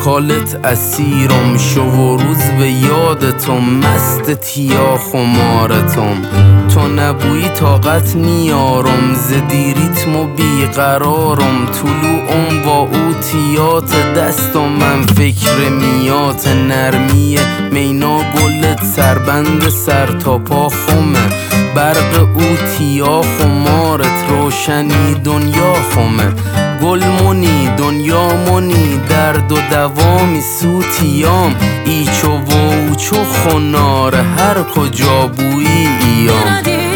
کالت اسیرم شو و روز به یادتم مست تیا خمارتم تو نبویی طاقت نیارم زدیریتم و بیقرارم طلوعم با اوتیات دستم من فکر میات نرمی مینا گلت سربند سر تا پا خمه برق اوتیا خمارت روشنی دنیا خمه گل منی دنیا منی درد و دوامی سوتیام ایچو و اوچو خنار هر کجا بویی ایام